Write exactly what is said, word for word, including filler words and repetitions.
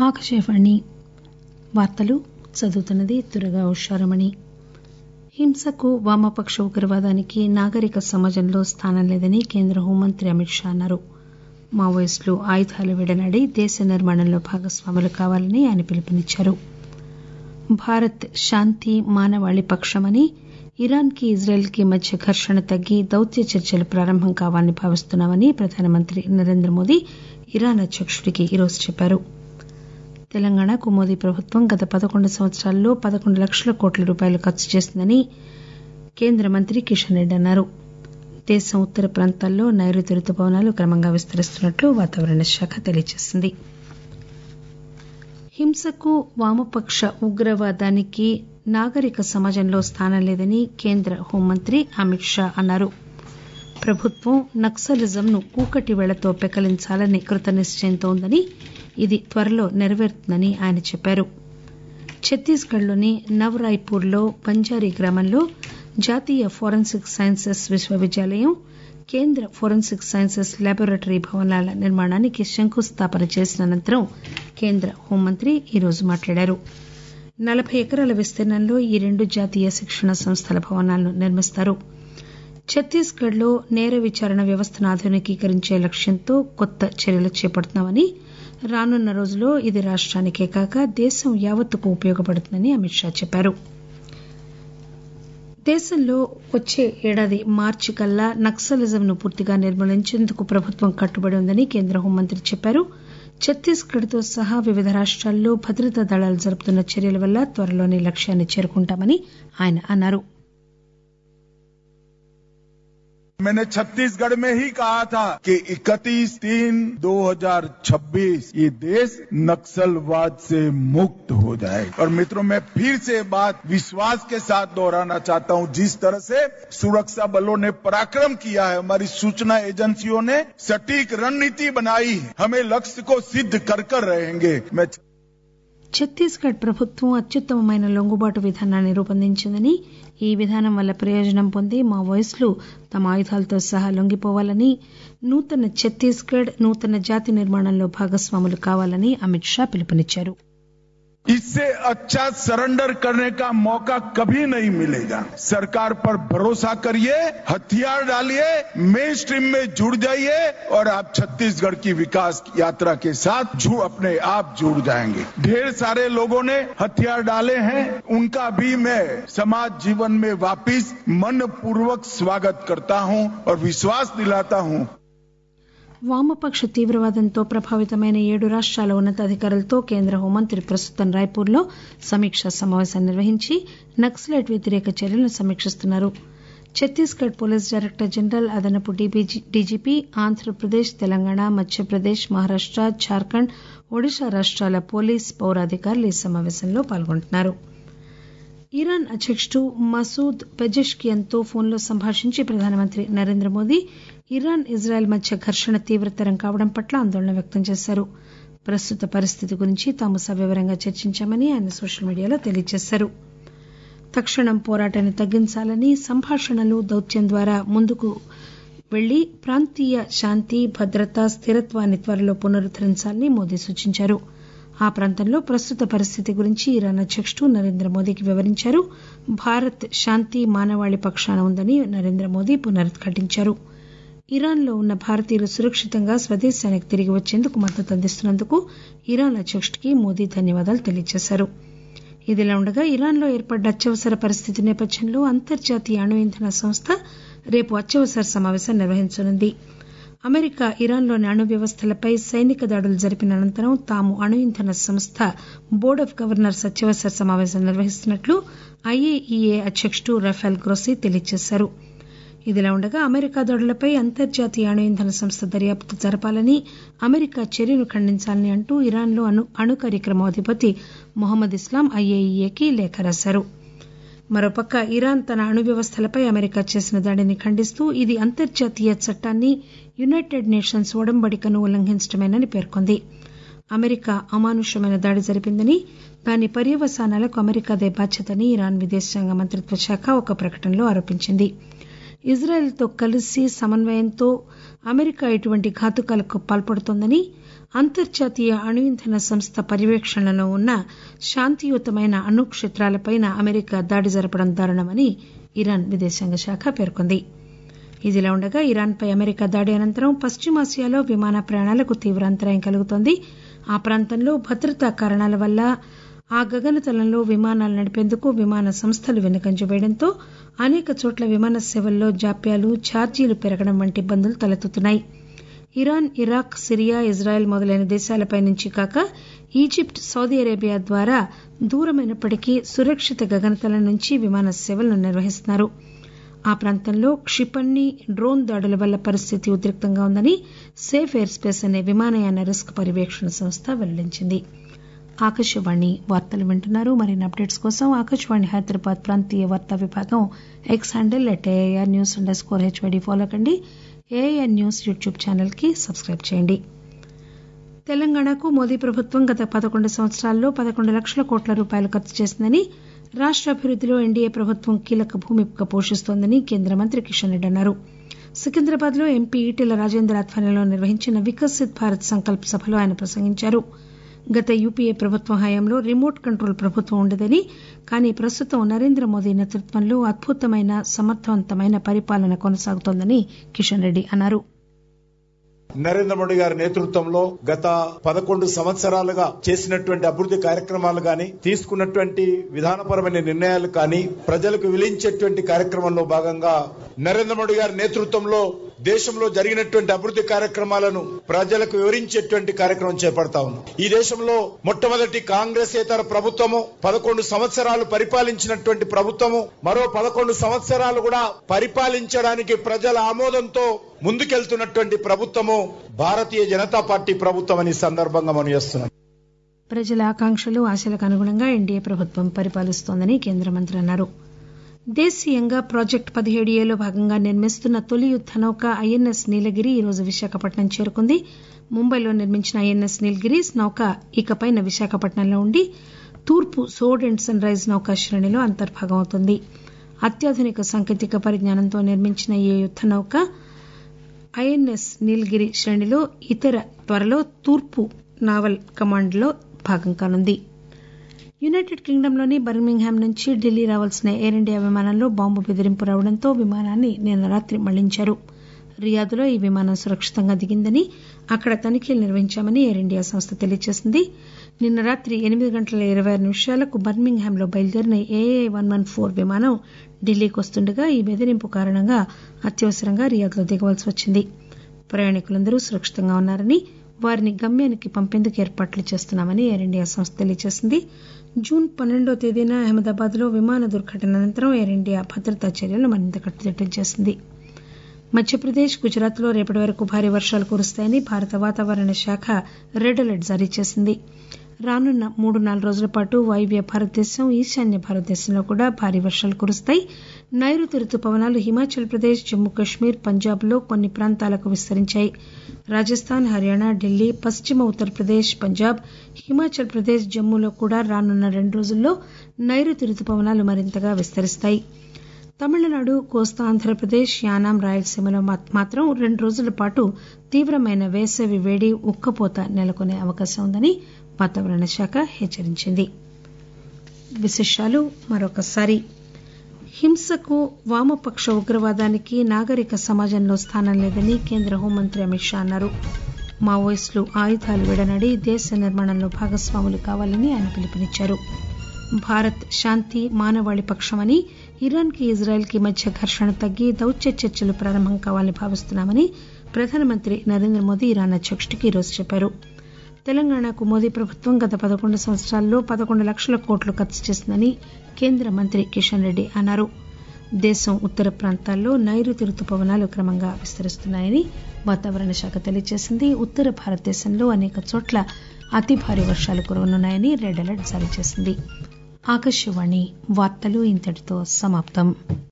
ఆకాశవాణి వార్తలు చదువుతున్నది దుర్గా ఉషారమణి. హింసకు వామపక్ష ఉగ్రవాదానికి నాగరిక సమాజంలో స్థానం లేదని కేంద్ర హోంమంత్రి అమిత్ షా అన్నారు. మావోయిస్టులు ఆయుధాలు విడనాడి దేశ నిర్మాణంలో భాగస్వాములు కావాలని ఆయన పిలుపునిచ్చారు. భారత్ శాంతి మానవాళి పక్షమని, ఇరాన్ కి ఇజ్రాయెల్ కి మధ్య ఘర్షణ తగ్గి దౌత్య చర్చలు ప్రారంభం కావాలని భావిస్తున్నామని ప్రధానమంత్రి నరేంద్ర మోదీ ఇరాన్ అధ్యకుడికి ఈరోజు చెప్పారు. తెలంగాణకు మోదీ ప్రభుత్వం గత పదకొండు సంవత్సరాల్లో పదకొండు లక్షల కోట్ల రూపాయలు ఖర్చు చేసిందని కేంద్ర మంత్రి కిషన్ రెడ్డి అన్నారు. దేశం ఉత్తర ప్రాంతాల్లో నైరుతి రుతుపవనాలు క్రమంగా విస్తరిస్తున్నట్లు వాతావరణ శాఖ తెలియజేసింది. హింసకు వామపక్ష ఉగ్రవాదానికి నాగరిక సమాజంలో స్థానం లేదని కేంద్ర హోంమంత్రి అమిత్ షా అన్నారు. ప్రభుత్వం నక్సలిజంను కూకటి వేళ్లతో పెకలించాలని కృతనిశ్చయంతో ఉందని, ఇది త్వరలో నెరవేరుతుందని ఆయన చెప్పారు. ఛత్తీస్గఢ్ లోని నవ్ రాయ్పూర్ లో బంజారీ గ్రామంలో జాతీయ ఫోరెన్సిక్ సైన్సెస్ విశ్వవిద్యాలయం, కేంద్ర ఫోరెన్సిక్ సైన్సెస్ లాబొరేటరీ భవనాల నిర్మాణానికి శంకుస్థాపన చేసిన అనంతరం కేంద్ర హోంమంత్రి ఈరోజు మాట్లాడారు. నలబై ఎకరాల విస్తీర్ణంలో ఈ రెండు జాతీయ శిక్షణ సంస్థల భవనాలను నిర్మిస్తారు. ఛత్తీస్గఢ్ లో నేర విచారణ వ్యవస్థను ఆధునికీకరించే లక్ష్యంతో కొత్త చర్యలు చేపడుతున్నామని, రానున్న రోజుల్లో ఇది రాష్టానికే కాక దేశం యావత్తుకు ఉపయోగపడుతుందని అమిత్ షా చెప్పారు. దేశంలో వచ్చే ఏడాది మార్చి కల్లా నక్సలిజంను పూర్తిగా నిర్మూలించేందుకు ప్రభుత్వం కట్టుబడి ఉందని కేంద్ర హోంమంత్రి చెప్పారు. ఛత్తీస్గఢ్ తో సహా వివిధ రాష్టాల్లో భద్రతా దళాలు జరుపుతున్న చర్యల వల్ల త్వరలోనే లక్ష్యాన్ని చేరుకుంటామని ఆయన అన్నారు. मैंने छत्तीसगढ़ में ही कहा था कि इकतीस तीन दो हजार छब्बीस ये देश नक्सलवाद से मुक्त हो जाए. और मित्रों, मैं फिर से बात विश्वास के साथ दोहराना चाहता हूं, जिस तरह से सुरक्षा बलों ने पराक्रम किया है, हमारी सूचना एजेंसियों ने सटीक रणनीति बनाई, हमें लक्ष्य को सिद्ध कर कर रहेंगे. मैं ఛత్తీస్గఢ్ ప్రభుత్వం అత్యుత్తమమైన లొంగుబాటు విధానాన్ని రూపొందించిందని, ఈ విధానం వల్ల ప్రయోజనం పొంది మావోయిస్టులు తమ ఆయుధాలతో సహా లొంగిపోవాలని, నూతన ఛత్తీస్గఢ్ నూతన జాతి నిర్మాణంలో భాగస్వాములు కావాలని అమిత్ షా పిలుపునిచ్చారు. इससे अच्छा सरेंडर करने का मौका कभी नहीं मिलेगा. सरकार पर भरोसा करिए, हथियार डालिए, मेन स्ट्रीम में जुड़ जाइए और आप छत्तीसगढ़ की विकास यात्रा के साथ जुड़ अपने आप जुड़ जाएंगे. ढेर सारे लोगों ने हथियार डाले हैं, उनका भी मैं समाज जीवन में वापिस मन पूर्वक स्वागत करता हूं और विश्वास दिलाता हूं. వామపక్ష తీవ్రవాదంతో ప్రభావితమైన ఏడు రాష్టాల ఉన్నతాధికారులతో కేంద్ర హోంమంత్రి ప్రస్తుతం రాయ్పూర్ లో సమీక్షా సమావేశం నిర్వహించి నక్సలైట్ వ్యతిరేక చర్యలను సమీక్షిస్తున్నారు. ఛత్తీస్గఢ్ పోలీస్ డైరెక్టర్ జనరల్, అదనపు డీజీపీ, ఆంధ్రప్రదేశ్, తెలంగాణ, మధ్యప్రదేశ్, మహారాష్ట, జార్ఖండ్, ఒడిశా రాష్టాల పోలీస్, పౌరాధికారులు ఈ సమావేశంలో పాల్గొంటున్నారు. ఇరాన్ అధ్యకుడు మసూద్ పెజెష్కియన్ తో ఫోన్లో సంభాషించి ప్రధానమంత్రి నరేంద్ర మోదీ ఇరాన్ ఇజ్రాయెల్ మధ్య ఘర్షణ తీవ్రతరం కావడం పట్ల ఆందోళన వ్యక్తం చేశారు. ప్రస్తుత పరిస్థితి గురించి తాము సవివరంగా చర్చించామని ఆయన సోషల్ మీడియాలో తెలియజేశారు. తక్షణం పోరాటాన్ని తగ్గించాలని, సంభాషణలు, దౌత్యం ద్వారా ముందుకు వెళ్లి ప్రాంతీయ శాంతి, భద్రత, స్థిరత్వాన్ని త్వరలో పునరుద్దరించాలని మోదీ సూచించారు. ఆ ప్రాంతంలో ప్రస్తుత పరిస్థితి గురించి ఇరాన్ అధ్యకుడు నరేంద్ర మోదీకి వివరించారు. భారత్ శాంతి మానవాళి పక్షాన ఉందని నరేంద్ర మోదీ పునరుద్ఘాటించారు. ఇరాన్ లో ఉన్న భారతీయులు సురక్షితంగా స్వదేశానికి తిరిగి వచ్చేందుకు మద్దతు అందిస్తున్నందుకు ఇరాన్ అధ్యకుడికి మోదీ ధన్యవాదాలు తెలియజేశారు. ఇదిలా ఉండగా ఇరాన్ లో ఏర్పడ్డ అత్యవసర పరిస్థితి నేపథ్యంలో అంతర్జాతీయ అణు ఇంధన సంస్థ రేపు అత్యవసర సమావేశం నిర్వహించనుంది. అమెరికా ఇరాన్లోని అణు వ్యవస్థలపై సైనిక దాడులు జరిపిన అనంతరం తాము అణు ఇంధన సంస్థ బోర్డ్ ఆఫ్ గవర్నర్స్ అత్యవసర సమావేశం నిర్వహిస్తున్నట్లు ఐఏఈఏ అధ్యకుడు రఫేల్ గ్రోసీ తెలియజేశారు. ఇదిలా ఉండగా అమెరికా దాడులపై అంతర్జాతీయ అణు ఇంధన సంస్థ దర్యాప్తు జరపాలని, అమెరికా చర్యను ఖండించాలని అంటూ ఇరాన్లో అణు అణు కార్యక్రమం అధిపతి మొహమ్మద్ ఇస్లాం ఐఏఈఏకి లేఖ రాశారు. మరోపక్క ఇరాన్ తన అణు వ్యవస్థలపై అమెరికా చేసిన దాడిని ఖండిస్తూ ఇది అంతర్జాతీయ చట్టాన్ని, యునైటెడ్ నేషన్స్ ఒడంబడికను ఉల్లంఘించడమేనని పేర్కొంది. అమెరికా అమానుషమైన దాడి జరిపిందని, దాని పర్యవసానాలకు అమెరికాదే బాధ్యతని ఇరాన్ విదేశాంగ మంత్రిత్వ శాఖ ఒక ప్రకటనలో ఆరోపించింది. ఇజ్రాయెల్ తో కలిసి సమన్వయంతో అమెరికా ఇటువంటి ఘాతుకాలకు పాల్పడుతోందని, అంతర్జాతీయ అణు ఇంధన సంస్థ పర్యవేక్షణలో ఉన్న శాంతియుతమైన అణు క్షేత్రాలపై అమెరికా దాడి జరపడం దారుణమని ఇరాన్ విదేశాంగ శాఖ పేర్కొంది. ఇదిలా ఉండగా ఇరాన్పై అమెరికా దాడి అనంతరం పశ్చిమాసియాలో విమాన ప్రయాణాలకు తీవ్ర అంతరాయం కలుగుతోంది. ఆ ప్రాంతంలో భద్రతా కారణాల వల్ల ఆ గగనతలంలో విమానాలు నడిపేందుకు విమాన సంస్థలు వెనుకంజ వేయడంతో అనేక చోట్ల విమాన సేవల్లో జాప్యాలు, ఛార్జీలు పెరగడం వంటి ఇబ్బందులు తలెత్తుతున్నాయి. ఇరాన్, ఇరాక్, సిరియా, ఇజ్రాయెల్ మొదలైన దేశాలపై నుంచి కాక ఈజిప్ట్, సౌదీ అరేబియా ద్వారా దూరమైనప్పటికీ సురక్షిత గగనతలం నుంచి విమాన సేవలను నిర్వహిస్తున్నారు. ఆ ప్రాంతంలో క్షిపణి, డ్రోన్ దాడుల వల్ల పరిస్థితి ఉద్రిక్తంగా ఉందని సేఫ్ ఎయిర్ స్పేస్ అనే విమానయాన రిస్క్ పర్యవేక్షణ సంస్థ వెల్లడించింది. ఆకాశవాణి వార్తలు వింటున్నారు. మరిన్ని అప్డేట్స్ కోసం ఆకాశవాణి హైదరాబాద్ ప్రాంతీయ వార్తా విభాగం X handle at AIR news under score HYD follow కండి. ఏఐఆర్ న్యూస్ యూట్యూబ్ ఛానల్ కి సబ్స్క్రైబ్ చేయండి. తెలంగాణకు మోదీ ప్రభుత్వం గత పదకొండు సంవత్సరాల్లో పదకొండు లక్షల కోట్ల రూపాయలు ఖర్చు చేసిందని, రాష్ట అభివృద్దిలో ఎన్డీఏ ప్రభుత్వం కీలక భూమిక పోషిస్తోందని కేంద్ర మంత్రి కిషన్ రెడ్డి అన్నారు. సికింద్రాబాద్ లో ఎంపీ ఈటెల రాజేందర్ ఆధ్వర్యంలో నిర్వహించిన వికసిత్ భారత్ సంకల్ప్ సభలో ఆయన ప్రసంగించారు. గత యూపీఏ ప్రభుత్వం హయాంలో రిమోట్ కంట్రోల్ ప్రభుత్వం ఉండేదని, కానీ ప్రస్తుతం నరేంద్ర మోదీ నేతృత్వంలో అద్భుతమైన సమర్థవంతమైన పరిపాలన కొనసాగుతోందని కిషన్ రెడ్డి అన్నారు. నరేంద్ర మోడీ గారి నేతృత్వంలో గత పదకొండు సంవత్సరాలుగా చేసినటువంటి అభివృద్ధి కార్యక్రమాలు గాని, తీసుకున్నటువంటి విధానపరమైన నిర్ణయాలు కానీ, ప్రజలకు విలించేటువంటి కార్యక్రమంలో భాగంగా నరేంద్ర మోడీ గారి నేతృత్వంలో దేశంలో జరిగినటువంటి అభివృద్ధి కార్యక్రమాలను ప్రజలకు వివరించేటువంటి కార్యక్రమం చేపడతా ఉన్నాం. ఈ దేశంలో మొట్టమొదటి కాంగ్రెసేతర ప్రభుత్వము, పదకొండు సంవత్సరాలు పరిపాలించినటువంటి ప్రభుత్వము, మరో పదకొండు సంవత్సరాలు కూడా పరిపాలించడానికి ప్రజల ఆమోదంతో ముందుకెళ్తున్నటువంటి ప్రభుత్వము భారతీయ జనతా పార్టీ ప్రభుత్వం అని సందర్భంగా మనం చేస్తున్నాం. ప్రజల ఆకాంక్షలు, ఆశలకు అనుగుణంగా ఎన్డీఏ ప్రభుత్వం పరిపాలిస్తోందని కేంద్ర మంత్రి అన్నారు. దేశీయంగా ప్రాజెక్టు పదిహేడు ఏలో భాగంగా నిర్మిస్తున్న తొలి యుద్ద నౌక ఐఎన్ఎస్ నీలగిరి ఈరోజు విశాఖపట్నం చేరుకుంది. ముంబైలో నిర్మించిన ఐఎన్ఎస్ నీలగిరి నౌక ఇకపై విశాఖపట్నంలో ఉండి తూర్పు సోడ్ అండ్ సన్ రైజ్ నౌకా శ్రేణిలో అంతర్భాగం అవుతుంది. అత్యాధునిక సాంకేతిక పరిజ్ఞానంతో నిర్మించిన ఈ యుద్ద నౌక ఐఎన్ఎస్ నీలగిరి శ్రేణిలో ఇతర త్వరలో తూర్పు నావల్ కమాండ్ లో భాగం కానుంది. యునైటెడ్ కింగ్డమ్లోని బర్మింగ్హామ్ నుంచి ఢిల్లీ రావాల్సిన ఎయిర్ ఇండియా విమానంలో బాంబు బెదిరింపు రావడంతో విమానాన్ని నిన్న రాత్రి మళ్లించారు. రియాద్లో ఈ విమానం సురక్షితంగా దిగిందని, అక్కడ తనిఖీలు నిర్వహించామని ఎయిర్ ఇండియా సంస్థ తెలియజేసింది. నిన్న రాత్రి ఎనిమిది గంటల ఇరవై ఆరు నిమిషాలకు బర్మింగ్హామ్లో బయలుదేరిన ఏఏ వన్ వన్ ఫోర్ విమానం ఢిల్లీకి వస్తుండగా ఈ బెదిరింపు కారణంగా అత్యవసరంగా రియాద్లో దిగవలసి వచ్చింది. ప్రయాణికులందరూ సురక్షితంగా ఉన్నారని, వారిని గమ్యానికి పంపేందుకు ఏర్పాట్లు చేస్తున్నామని ఎయిర్ ఇండియా సంస్థ తెలియజేసింది. జూన్ పన్నెండో తేదీన అహ్మదాబాద్ లో విమాన దుర్ఘటన అనంతరం ఎయిర్ ఇండియా భద్రతా చర్యలను మరింత కట్టుదిట్టం చేసింది. మధ్యప్రదేశ్, గుజరాత్ లో రేపటి వరకు భారీ వర్షాలు కురుస్తాయని భారత వాతావరణ శాఖ రెడ్ అలర్ట్ జారీ చేసింది. రానున్న మూడు నాలుగు రోజుల పాటు వాయువ్య భారతదేశం, ఈశాన్య భారతదేశంలో కూడా భారీ వర్షాలు కురుస్తాయి. నైరుతి రుతుపవనాలు హిమాచల్ ప్రదేశ్, జమ్మూ కశ్మీర్, పంజాబ్ లో కొన్ని ప్రాంతాలకు విస్తరించాయి. రాజస్థాన్, హర్యానా, ఢిల్లీ, పశ్చిమ ఉత్తరప్రదేశ్, పంజాబ్, హిమాచల్ ప్రదేశ్, జమ్మూలో కూడా రానున్న రెండు రోజుల్లో నైరుతి రుతుపవనాలు మరింతగా విస్తరిస్తాయి. తమిళనాడు, కోస్తా ఆంధ్రప్రదేశ్, యానాం, రాయలసీమలో మాత్రం రెండు రోజుల పాటు తీవ్రమైన వేసవి వేడి, ఉక్కపోత నెలకొనే అవకాశం ఉందని వాతావరణ శాఖ హెచ్చరించింది. విశేషాలు మరొకసారి. హింసకు, వామపక్ష ఉగ్రవాదానికి నాగరిక సమాజంలో స్థానం లేదని కేంద్ర హోంమంత్రి అమిత్ షా అన్నారు. మావోయిస్టులు ఆయుధాలు విడనాడి దేశ నిర్మాణంలో భాగస్వాములు కావాలని ఆయన పిలుపునిచ్చారు. భారత్ శాంతి, మానవాళి పక్షమని, ఇరాన్ కి ఇజ్రాయెల్ కి మధ్య ఘర్షణ తగ్గి దౌత్య చర్చలు ప్రారంభం కావాలని భావిస్తున్నామని ప్రధానమంత్రి నరేంద్ర మోదీ ఇరాన్ అధ్యకుడికి ఈరోజు చెప్పారు. తెలంగాణకు మోదీ ప్రభుత్వం గత పదకొండు సంవత్సరాల్లో పదకొండు లక్షల కోట్లు ఖర్చు చేసిందని కేంద్ర మంత్రి కిషన్ రెడ్డి అన్నారు. దేశం ఉత్తర ప్రాంతాల్లో నైరుతి రుతుపవనాలు క్రమంగా విస్తరిస్తున్నాయని వాతావరణ శాఖ తెలియజేసింది. ఉత్తర భారతదేశంలో అనేక చోట్ల అతి భారీ వర్షాలు కురవనున్నాయని రెడ్ అలర్ట్ జారీ చేసింది. ఆకాశవాణి వార్తలు ఇంతటితో సమాప్తం.